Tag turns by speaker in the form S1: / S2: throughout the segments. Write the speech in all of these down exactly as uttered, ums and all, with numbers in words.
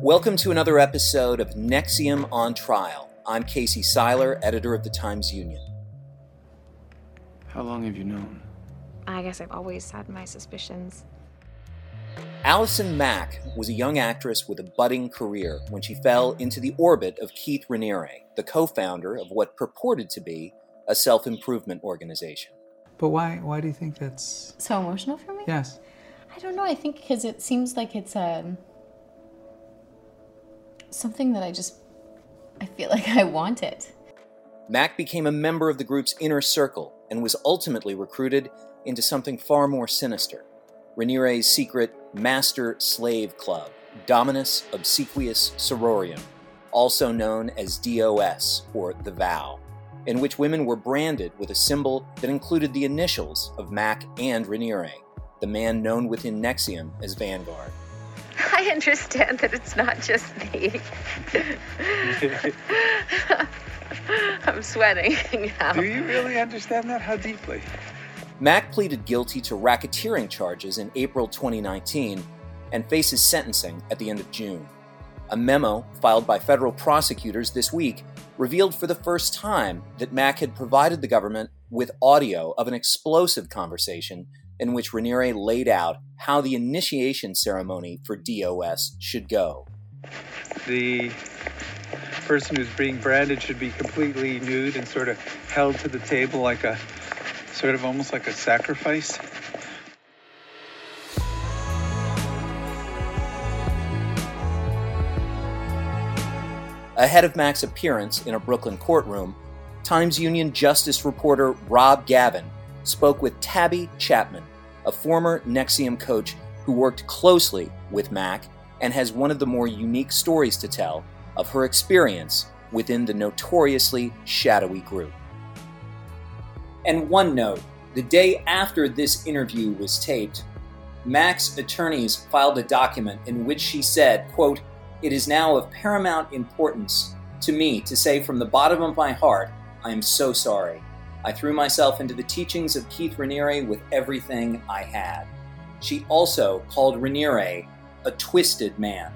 S1: Welcome to another episode of N X I V M on Trial. I'm Casey Seiler, editor of the Times-Union.
S2: How long have you known?
S3: I guess I've always had my suspicions.
S1: Allison Mack was a young actress with a budding career when she fell into the orbit of Keith Raniere, the co-founder of what purported to be a self-improvement organization.
S4: But why why do you think that's...
S5: so emotional for me?
S4: Yes.
S5: I don't know. I think because it seems like it's um, something that I just, I feel like I want it.
S1: Mack became a member of the group's inner circle and was ultimately recruited into something far more sinister. Raniere's secret master-slave club, Dominus Obsequious Sororium, also known as D O S, or The Vow, in which women were branded with a symbol that included the initials of Mack and Raniere, the man known within N X I V M as Vanguard.
S3: I understand that it's not just me. I'm sweating now.
S2: Do you really understand that? How deeply?
S1: Mack pleaded guilty to racketeering charges in April twenty nineteen and faces sentencing at the end of June. A memo filed by federal prosecutors this week revealed for the first time that Mack had provided the government with audio of an explosive conversation in which Raniere laid out how the initiation ceremony for D O S should go.
S2: The person who's being branded should be completely nude and sort of held to the table like a, sort of almost like a sacrifice.
S1: Ahead of Mack's appearance in a Brooklyn courtroom, Times-Union Justice reporter Rob Gavin spoke with Tabby Chapman, a former N X I V M coach who worked closely with Mack and has one of the more unique stories to tell of her experience within the notoriously shadowy group. And one note, the day after this interview was taped, Mack's attorneys filed a document in which she said, quote, "It is now of paramount importance to me to say from the bottom of my heart, I am so sorry. I threw myself into the teachings of Keith Raniere with everything I had." She also called Raniere a twisted man.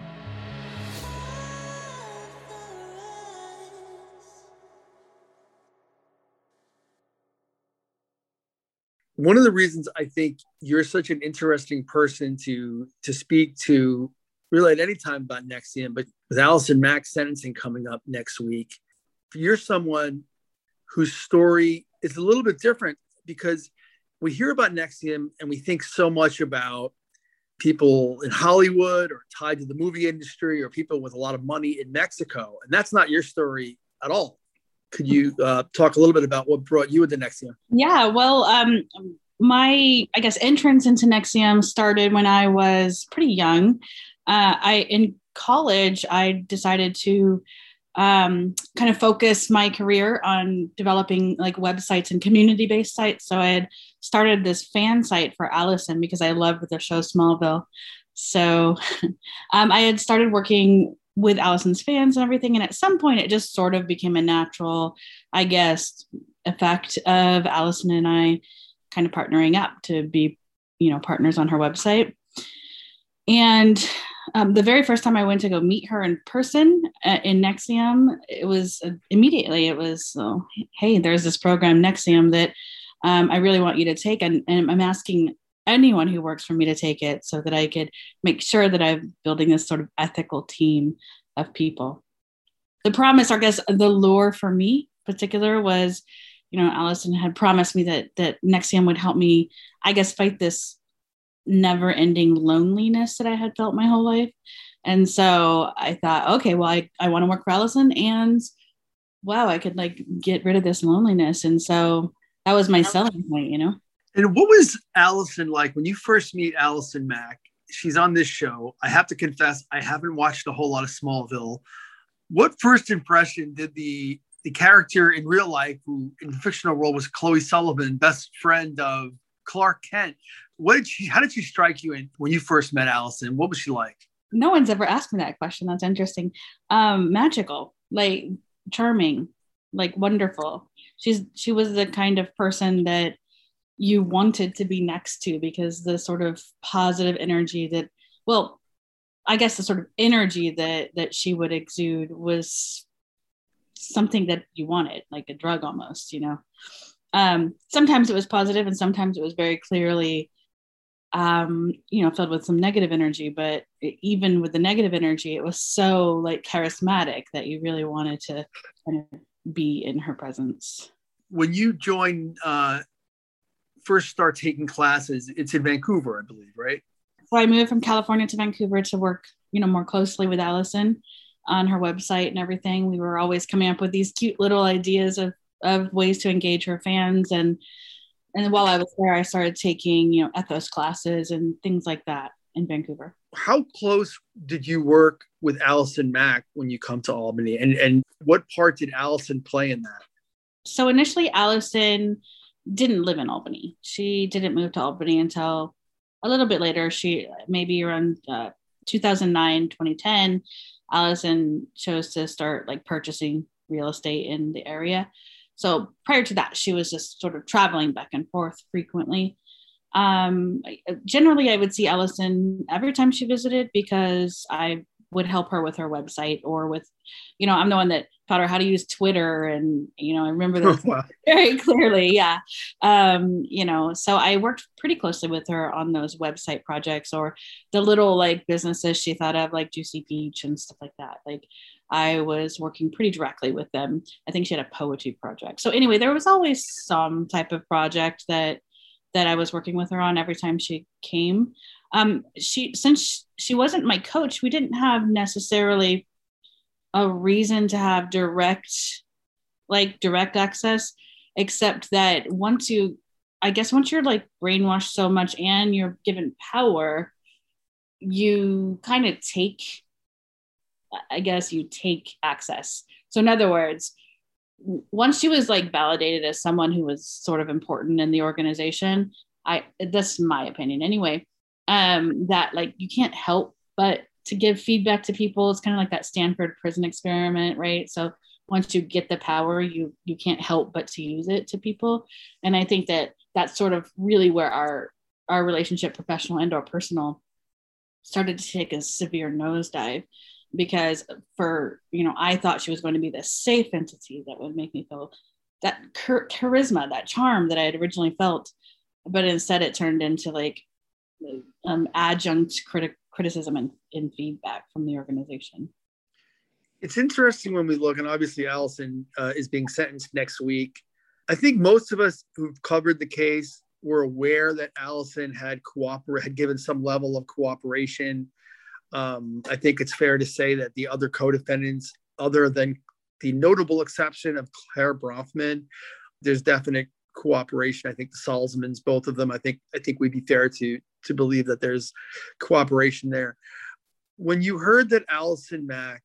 S6: One of the reasons I think you're such an interesting person to to speak to really at any time about N X I V M, but with Allison Mack's sentencing coming up next week, you're someone whose story is a little bit different because we hear about N X I V M and we think so much about people in Hollywood or tied to the movie industry or people with a lot of money in Mexico. And that's not your story at all. Could you uh, talk a little bit about what brought you into N X I V M?
S7: Yeah, well, um, my, I guess, entrance into N X I V M started when I was pretty young. Uh, I in college, I decided to um, kind of focus my career on developing like websites and community-based sites. So I had started this fan site for Allison because I loved the show Smallville. So um, I had started working with Allison's fans and everything. And at some point it just sort of became a natural, I guess, effect of Allison and I kind of partnering up to be, you know, partners on her website. And um, the very first time I went to go meet her in person uh, in N X I V M, it was uh, immediately, it was, oh, hey, there's this program N X I V M that um, I really want you to take. And, and I'm asking anyone who works for me to take it so that I could make sure that I'm building this sort of ethical team of people. The promise, I guess, the lure for me in particular was, you know, Allison had promised me that that N X I V M would help me, I guess, fight this never-ending loneliness that I had felt my whole life. And so I thought, okay, well, I, I want to work for Allison and wow, I could like get rid of this loneliness. And so that was my selling point, you know?
S6: And what was Allison like when you first meet Allison Mack? She's on this show. I have to confess, I haven't watched a whole lot of Smallville. What first impression did the the character in real life, who in the fictional role was Chloe Sullivan, best friend of Clark Kent, what did she? How did she strike you in when you first met Allison? What was she like?
S7: No one's ever asked me that question. That's interesting. Um, magical, like charming, like wonderful. She's she was the kind of person that you wanted to be next to because the sort of positive energy that, well, I guess the sort of energy that that she would exude was something that you wanted, like a drug almost, you know. Um, sometimes it was positive and sometimes it was very clearly, um, you know, filled with some negative energy. But even with the negative energy, it was so like charismatic that you really wanted to kind of be in her presence.
S6: When you join, uh, first start taking classes, it's in Vancouver, I believe, right?
S7: So I moved from California to Vancouver to work, you know, more closely with Allison on her website and everything. We were always coming up with these cute little ideas of, of ways to engage her fans. And, and while I was there, I started taking, you know, ethos classes and things like that in Vancouver.
S6: How close did you work with Allison Mack when you come to Albany? And, and what part did Allison play in that? So
S7: initially, Allison didn't live in Albany. She didn't move to Albany until a little bit later. She maybe around uh, two thousand nine, twenty ten, Allison chose to start like purchasing real estate in the area. So prior to that, she was just sort of traveling back and forth frequently. Um, generally, I would see Allison every time she visited because I would help her with her website or with, you know, I'm the one that taught her how to use Twitter. And, you know, I remember that wow. very clearly. Yeah. Um, you know, so I worked pretty closely with her on those website projects or the little like businesses she thought of like Juicy Peach and stuff like that. Like I was working pretty directly with them. I think she had a poetry project. So anyway, there was always some type of project that, that I was working with her on every time she came. Um, she, since she wasn't my coach, we didn't have necessarily a reason to have direct, like direct access, except that once you, I guess once you're like brainwashed so much and you're given power, you kind of take, I guess you take access. So in other words, once she was like validated as someone who was sort of important in the organization, I, that's my opinion anyway, um, that like you can't help but to give feedback to people. It's kind of like that Stanford prison experiment, right? So once you get the power, you you can't help but to use it to people. And I think that that's sort of really where our our relationship, professional and or personal, started to take a severe nosedive, because for, you know, I thought she was going to be this safe entity that would make me feel that char- charisma, that charm that I had originally felt, but instead it turned into like um, adjunct criti- criticism and, and feedback from the organization.
S6: It's interesting when we look, and obviously Allison uh, is being sentenced next week. I think most of us who've covered the case were aware that Allison had cooper- had given some level of cooperation. Um, I think it's fair to say that the other co-defendants, other than the notable exception of Claire Bronfman, there's definite cooperation. I think the Salzmans, both of them, I think I think we'd be fair to to believe that there's cooperation there. When you heard that Allison Mack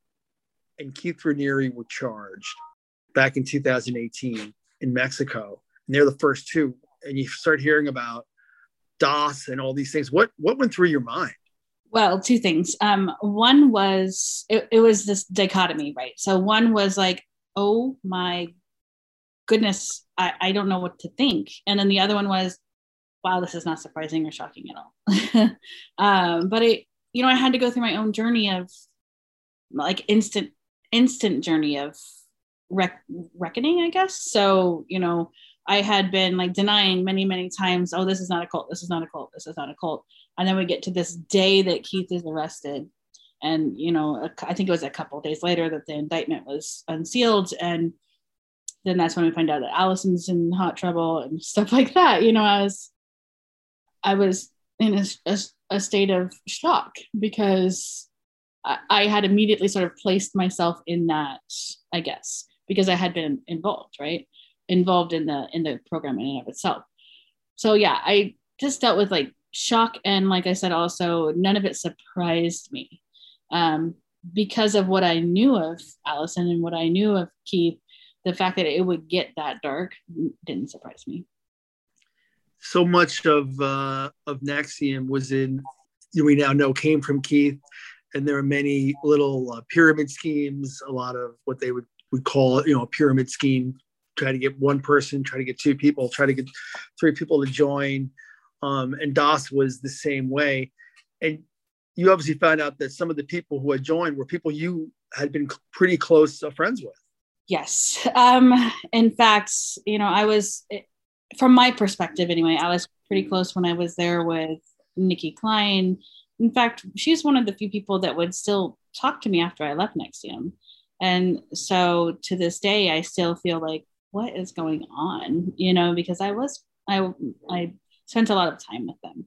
S6: and Keith Raniere were charged back in two thousand eighteen in Mexico, and they're the first two, and you start hearing about DOS and all these things, what what went through your mind?
S7: Well, two things. Um, one was, it, it was this dichotomy, right? So one was like, oh my goodness, I, I don't know what to think. And then the other one was, wow, this is not surprising or shocking at all. um, but it, you know, I had to go through my own journey of like instant, instant journey of rec- reckoning, I guess. So, you know, I had been like denying many, many times, oh, this is not a cult. This is not a cult. This is not a cult. And then we get to this day that Keith is arrested. And, you know, I think it was a couple of days later that the indictment was unsealed. And then that's when we find out that Allison's in hot trouble and stuff like that. You know, I was, I was in a, a, a state of shock because I, I had immediately sort of placed myself in that, I guess, because I had been involved, right? Involved in the, in the program in and of itself. So yeah, I just dealt with like shock. And like I said, also none of it surprised me um, because of what I knew of Allison and what I knew of Keith. The fact that it would get that dark didn't surprise me.
S6: So much of uh, of N X I V M was in, we now know, came from Keith, and there are many little uh, pyramid schemes. A lot of what they would would call, you know, a pyramid scheme. Try to get one person, try to get two people, try to get three people to join. Um, and DOS was the same way. And you obviously found out that some of the people who had joined were people you had been pretty close uh, friends with.
S7: Yes. Um, in fact, you know, I was, from my perspective anyway, I was pretty close when I was there with Nikki Klein. In fact, she's one of the few people that would still talk to me after I left N X I V M. And so to this day, I still feel like, what is going on? You know, because I was, I, I spent a lot of time with them.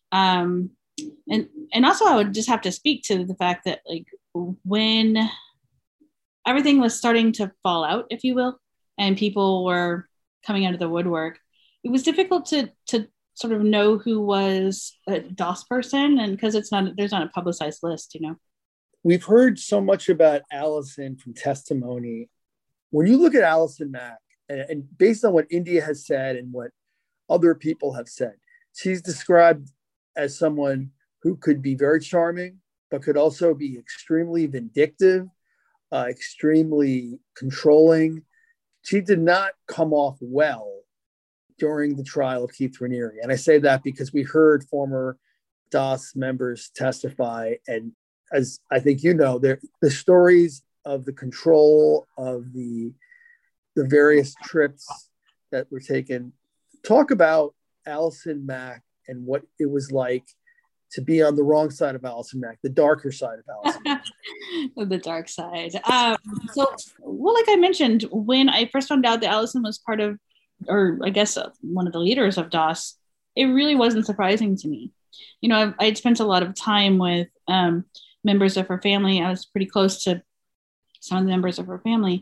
S7: Um, and, and also I would just have to speak to the fact that like when everything was starting to fall out, if you will, and people were coming out of the woodwork, it was difficult to, to sort of know who was a DOS person. And because it's not, there's not a publicized list, you know.
S6: We've heard so much about Allison from testimony. When you look at Allison Mack, and, and based on what India has said and what other people have said, she's described as someone who could be very charming, but could also be extremely vindictive, uh, extremely controlling. She did not come off well during the trial of Keith Raniere. And I say that because we heard former DOS members testify, and as I think you know, the stories of the control of the, the various trips that were taken. Talk about Allison Mack and what it was like to be on the wrong side of Allison Mack, the darker side of Allison Mack.
S7: The dark side. Um, so, well, like I mentioned, when I first found out that Allison was part of, or I guess uh, one of the leaders of DOS, it really wasn't surprising to me. You know, I, I'd spent a lot of time with um, members of her family. I was pretty close to some of the members of her family.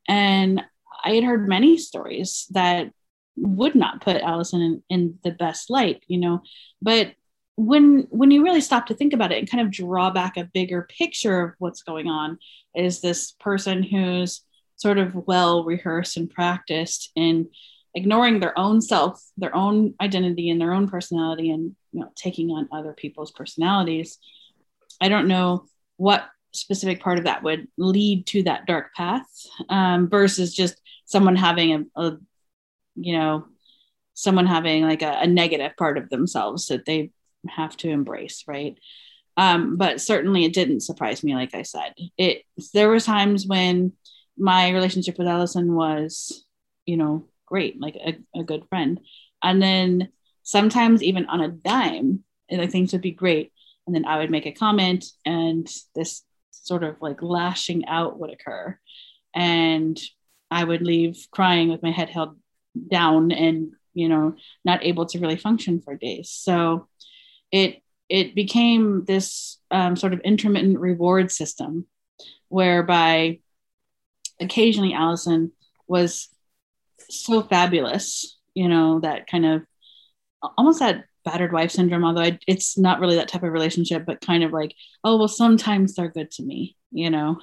S7: And I had heard many stories that would not put Allison in, in the best light, you know, but when, when you really stop to think about it and kind of draw back a bigger picture of what's going on, is this person who's sort of well rehearsed and practiced in ignoring their own self, their own identity and their own personality, and, you know, taking on other people's personalities. I don't know what specific part of that would lead to that dark path, um, versus just someone having a, a, you know, someone having like a, a negative part of themselves that they have to embrace. Right. Um, but certainly it didn't surprise me. Like I said, it, there was times when my relationship with Allison was, you know, great, like a, a good friend. And then sometimes even on a dime, like things would be great. And then I would make a comment and this sort of like lashing out would occur. And I would leave crying with my head held down and, you know, not able to really function for days. So it, it became this um, sort of intermittent reward system whereby occasionally Allison was so fabulous, you know, that kind of almost that battered wife syndrome, although I, it's not really that type of relationship, but kind of like, oh, well, sometimes they're good to me, you know?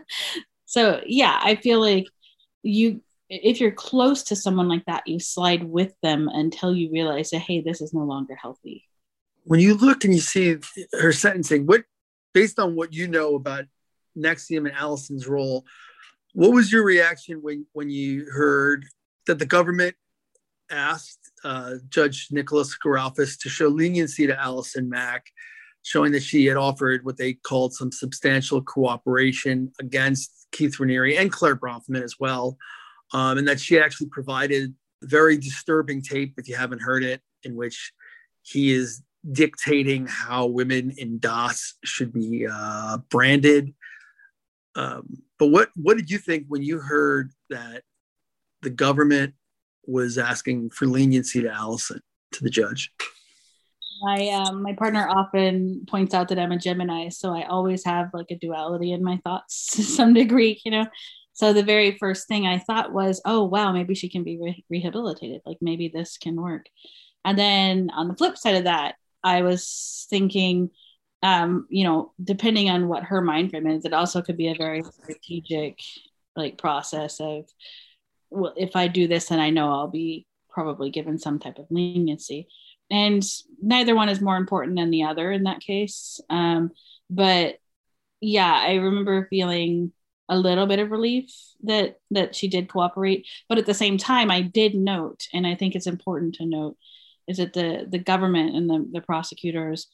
S7: So yeah, I feel like you, if you're close to someone like that, you slide with them until you realize that, hey, this is no longer healthy.
S6: When you look and you see her sentencing, what, based on what you know about N X I V M and Allison's role, what was your reaction when, when you heard that the government asked uh, Judge Nicholas Garalfas to show leniency to Allison Mack, showing that she had offered what they called some substantial cooperation against Keith Raniere and Claire Bronfman as well, um, and that she actually provided very disturbing tape, if you haven't heard it, in which he is dictating how women in DOS should be uh, branded. Um, but what, what did you think when you heard that the government was asking for leniency to Allison, to the judge?
S7: My um, my partner often points out that I'm a Gemini, so I always have like a duality in my thoughts to some degree, you know. So the very first thing I thought was, oh wow, maybe she can be re- rehabilitated. Like maybe this can work. And then on the flip side of that, I was thinking, um, you know, depending on what her mind frame is, it also could be a very strategic like process of, well, if I do this, then I know I'll be probably given some type of leniency. And neither one is more important than the other in that case. Um, but yeah, I remember feeling a little bit of relief that that she did cooperate. But at the same time, I did note, and I think it's important to note, is that the, the government and the, the prosecutors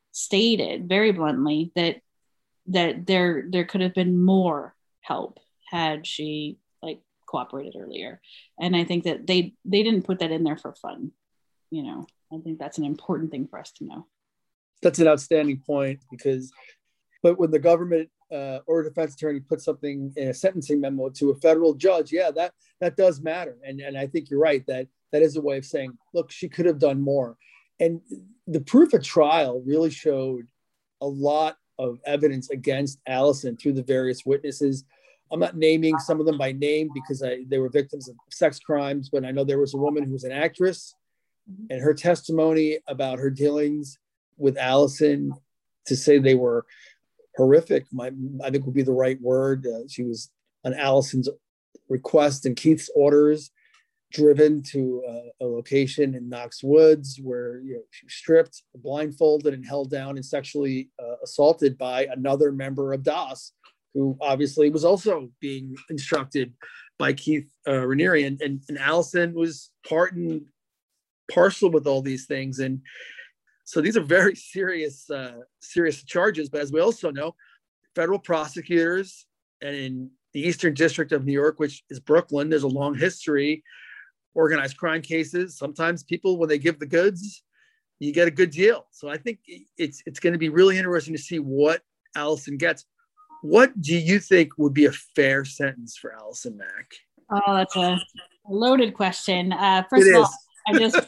S7: stated very bluntly that that there there could have been more help had she like cooperated earlier. And I think that they they didn't put that in there for fun. You know, I think that's an important thing for us to know.
S6: That's an outstanding point, because but when the government uh, or a defense attorney puts something in a sentencing memo to a federal judge, yeah, that that does matter. And and I think you're right that that is a way of saying, look, she could have done more. And the proof at trial really showed a lot of evidence against Allison through the various witnesses. I'm not naming some of them by name because I, they were victims of sex crimes, but I know there was a woman who was an actress, and her testimony about her dealings with Allison, to say they were horrific, my, I think would be the right word. Uh, she was on Allison's request and Keith's orders, driven to a, a location in Knox Woods where, you know, she was stripped, blindfolded, and held down and sexually uh, assaulted by another member of D O S, who obviously was also being instructed by Keith uh, Raniere. And, and, and Allison was part and parcel with all these things. And so these are very serious, uh, serious charges. But as we also know, federal prosecutors, and in the Eastern District of New York, which is Brooklyn, there's a long history. Organized crime cases, sometimes people, when they give the goods, you get a good deal. So I think it's it's going to be really interesting to see what Allison gets. What do you think would be a fair sentence for Allison Mack?
S7: Oh, that's a loaded question. Uh, first it of is. all, I just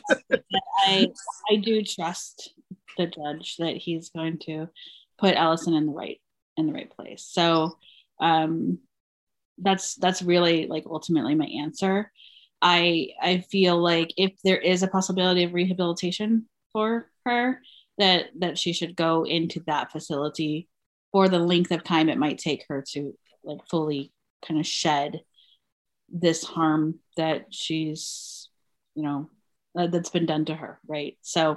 S7: I I do trust the judge that he's going to put Allison in the right in the right place. So um, that's that's really like ultimately my answer. I I feel like if there is a possibility of rehabilitation for her, that that she should go into that facility for the length of time it might take her to like fully kind of shed this harm that she's, you know, uh, that's been done to her, right? So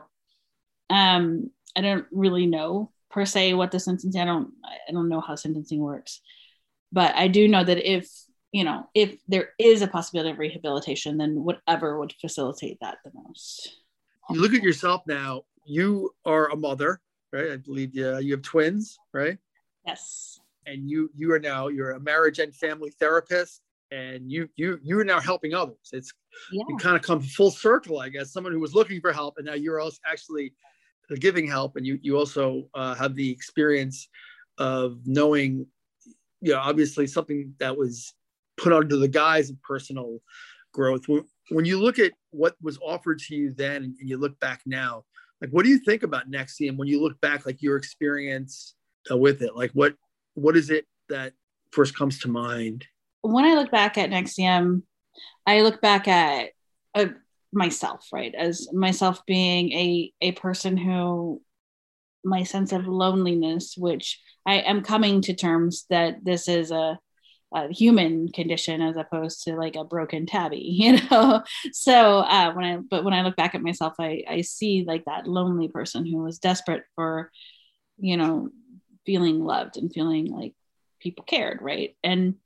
S7: um, I don't really know per se what the sentencing, I don't I don't know how sentencing works, but I do know that if you know, if there is a possibility of rehabilitation, then whatever would facilitate that the most.
S6: You look at yourself now, you are a mother, right? I believe you, you have twins, right?
S7: Yes.
S6: And you you are now, you're a marriage and family therapist, and you you you are now helping others. It's yeah. You kind of come full circle, I guess, someone who was looking for help, and now you're also actually giving help. And you, you also uh, have the experience of knowing, you know, obviously something that was put under the guise of personal growth. When you look at what was offered to you then and you look back now, like, what do you think about N X I V M when you look back, like your experience uh, with it? Like, what what is it that first comes to mind?
S7: When I look back at N X I V M, I look back at uh, myself, right? As myself being a, a person who, my sense of loneliness, which I am coming to terms that this is a a human condition as opposed to like a broken tabby, you know? So uh, when I, but when I look back at myself, I, I see like that lonely person who was desperate for, you know, feeling loved and feeling like people cared. Right. And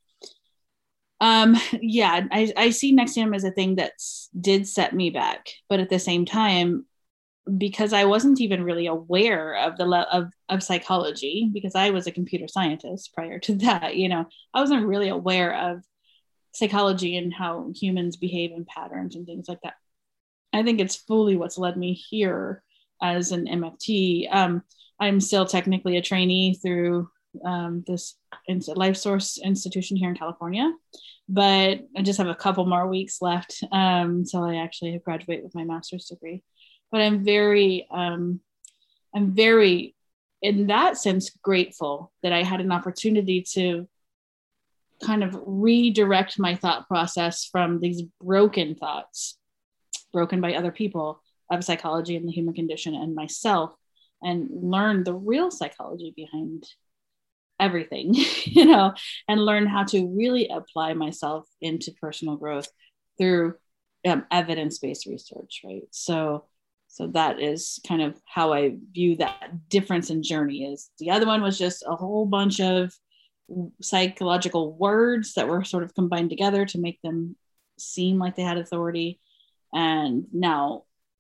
S7: um, yeah, I, I see N X I V M as a thing that did set me back, but at the same time, because I wasn't even really aware of the le- of, of psychology, because I was a computer scientist prior to that, you know, I wasn't really aware of psychology and how humans behave in patterns and things like that. I think it's fully what's led me here as an M F T. Um, I'm still technically a trainee through um, this Life Source institution here in California, but I just have a couple more weeks left um, until I actually graduate with my master's degree. But I'm very, um, I'm very, in that sense, grateful that I had an opportunity to kind of redirect my thought process from these broken thoughts, broken by other people, of psychology and the human condition and myself, and learn the real psychology behind everything, you know, and learn how to really apply myself into personal growth through um, evidence-based research, right? So, so that is kind of how I view that difference in journey. Is the other one was just a whole bunch of psychological words that were sort of combined together to make them seem like they had authority. And now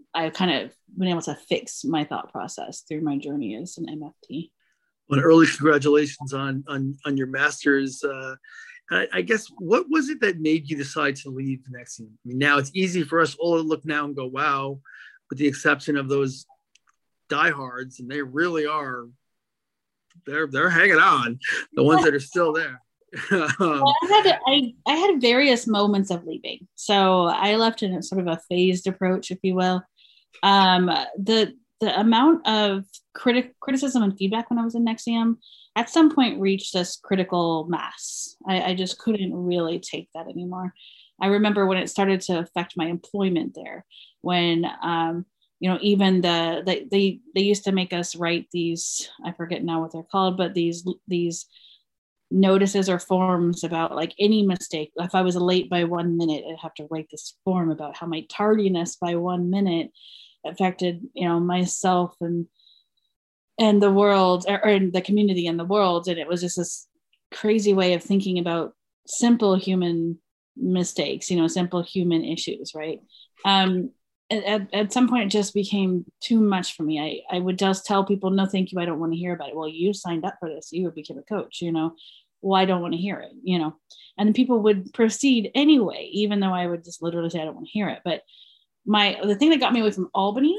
S7: I've kind of been able to fix my thought process through my journey as an M F T.
S6: Well, early congratulations on on on your master's. Uh, I, I guess, what was it that made you decide to leave N X I V M? I mean, now it's easy for us all to look now and go, wow, with the exception of those diehards, and they really are, they're they're hanging on, the ones that are still there. um,
S7: well, I, had, I, I had various moments of leaving. So I left in a sort of a phased approach, if you will. Um, the the amount of criti- criticism and feedback when I was in N X I V M at some point reached this critical mass. I, I just couldn't really take that anymore. I remember when it started to affect my employment there, when, um, you know, even the, the, they, they used to make us write these, I forget now what they're called, but these, these notices or forms about like any mistake. If I was late by one minute, I'd have to write this form about how my tardiness by one minute affected, you know, myself and and the world, or, or the community and the world. And it was just this crazy way of thinking about simple human mistakes, you know, simple human issues, right? Um, at, at some point, it just became too much for me. I, I would just tell people, no, thank you, I don't want to hear about it. Well, you signed up for this, you became a coach, you know, well, I don't want to hear it, you know, and people would proceed anyway, even though I would just literally say, I don't want to hear it. But my, the thing that got me away from Albany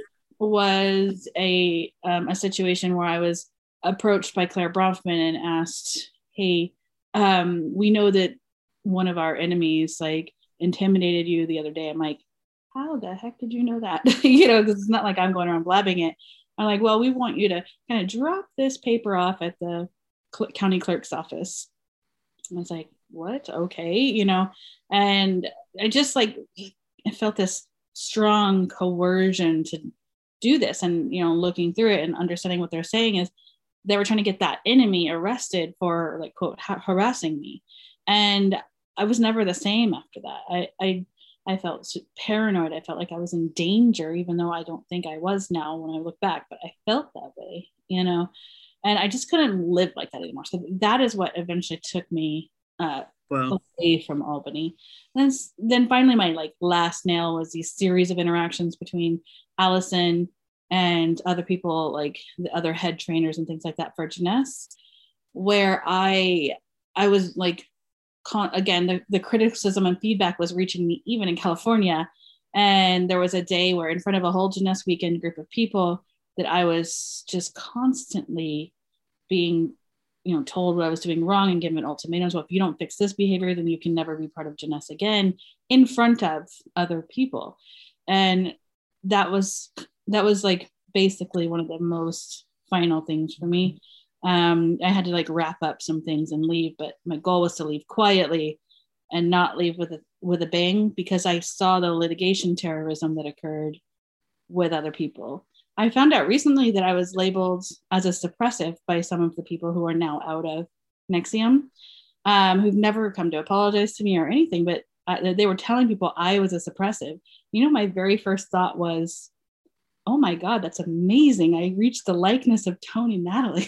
S7: was a um, a situation where I was approached by Claire Bronfman and asked, hey, um, we know that one of our enemies like intimidated you the other day. I'm like, how the heck did you know that? you know, because it's not like I'm going around blabbing it. I'm like, well, we want you to kind of drop this paper off at the cl- county clerk's office. And I was like, what? Okay, you know, and I just like, I felt this strong coercion to do this. And, you know, looking through it and understanding what they're saying is they were trying to get that enemy arrested for like, quote, ha- harassing me. And I was never the same after that. I, I, I felt paranoid. I felt like I was in danger, even though I don't think I was now when I look back, but I felt that way, you know, and I just couldn't live like that anymore. So that is what eventually took me uh, wow. away from Albany. And then finally my like last nail was these series of interactions between Allison and other people, like the other head trainers and things like that for Jeunesse, where I, I was like, con- again, the, the criticism and feedback was reaching me even in California. And there was a day where in front of a whole Jeunesse weekend group of people that I was just constantly being, you know, told what I was doing wrong and given ultimatums. Well, if you don't fix this behavior, then you can never be part of Jeunesse again in front of other people. And that was, that was like basically one of the most final things for me. Um, I had to like wrap up some things and leave, but my goal was to leave quietly and not leave with a, with a bang, because I saw the litigation terrorism that occurred with other people. I found out recently that I was labeled as a suppressive by some of the people who are now out of N X I V M, um, who've never come to apologize to me or anything, but uh, they were telling people I was a suppressive. You know, my very first thought was, oh my God, that's amazing. I reached the likeness of Tony Natalie.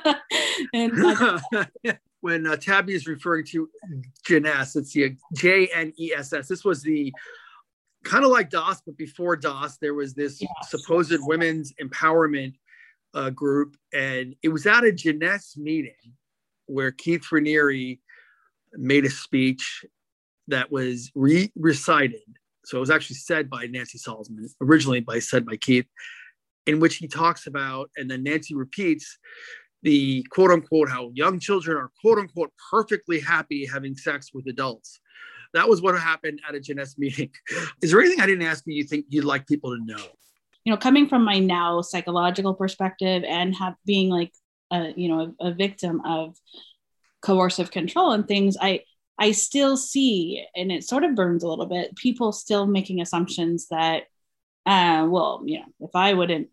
S7: and I-
S6: when uh, Tabby is referring to Jeunesse, it's the J N E S S. This was the kind of like DOS, but before DOS, there was this yes. supposed women's empowerment uh, group. And it was at a Jeunesse meeting where Keith Raniere made a speech that was re- recited. So it was actually said by Nancy Salzman, originally by said by Keith, in which he talks about, and then Nancy repeats, the quote unquote, how young children are quote unquote perfectly happy having sex with adults. That was what happened at a Jeunesse meeting. Is there anything I didn't ask you you think you'd like people to know?
S7: You know, coming from my now psychological perspective and have being like, a, you know, a, a victim of coercive control and things, I, I still see, and it sort of burns a little bit, people still making assumptions that, uh, well, you know, if I wouldn't,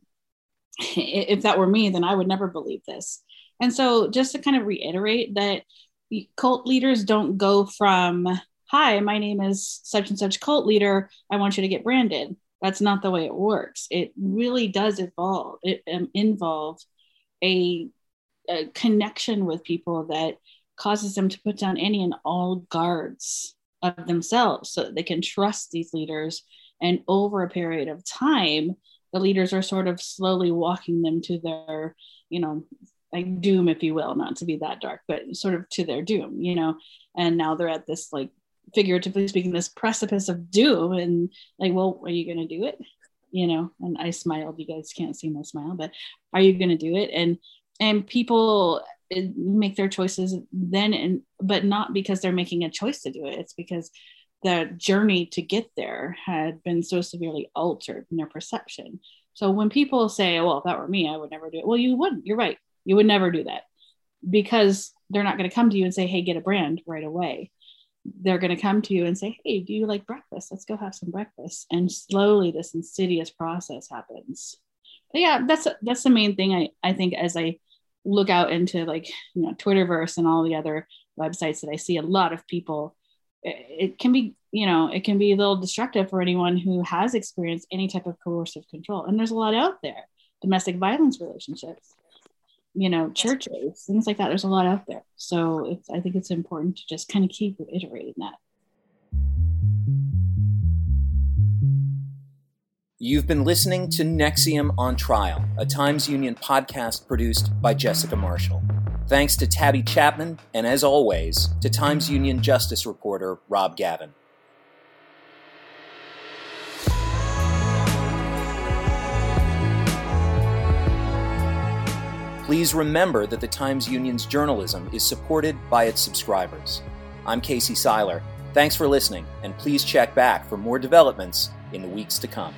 S7: if that were me, then I would never believe this. And so just to kind of reiterate that cult leaders don't go from, hi, my name is such and such cult leader, I want you to get branded. That's not the way it works. It really does evolve. It um, involve a, a connection with people that causes them to put down any and all guards of themselves so that they can trust these leaders And over a period of time, the leaders are sort of slowly walking them to their, you know, like doom, if you will, not to be that dark, but sort of to their doom, you know. And now they're at this, like, figuratively speaking, this precipice of doom, and like, well, are you going to do it? You know, and I smiled. You guys can't see my smile, but are you going to do it? And and people make their choices then, and but not because they're making a choice to do it. It's because the journey to get there had been so severely altered in their perception. So when people say, well, if that were me, I would never do it. Well, you wouldn't. You're right. You would never do that, because they're not going to come to you and say, hey, get a brand right away. They're going to come to you and say, hey, do you like breakfast? Let's go have some breakfast. And slowly this insidious process happens. But yeah, that's that's the main thing. I, I think as I look out into, like, you know, Twitterverse and all the other websites that I see, a lot of people, it, it can be, you know, it can be a little destructive for anyone who has experienced any type of coercive control. And there's a lot out there. Domestic violence relationships, you know, churches, things like that. There's a lot out there. So it's, I think it's important to just kind of keep reiterating that.
S1: You've been listening to N X I V M on Trial, a Times Union podcast produced by Jessica Marshall. Thanks to Tabby Chapman, and as always, to Times Union Justice reporter Rob Gavin. Please remember that the Times Union's journalism is supported by its subscribers. I'm Casey Seiler. Thanks for listening, and please check back for more developments in the weeks to come.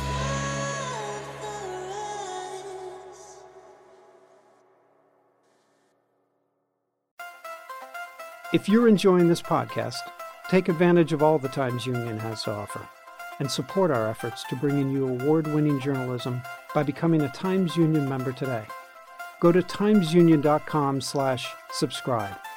S8: If you're enjoying this podcast, take advantage of all the Times Union has to offer and support our efforts to bring you award-winning journalism by becoming a Times Union member today. Go to timesunion.com slash subscribe.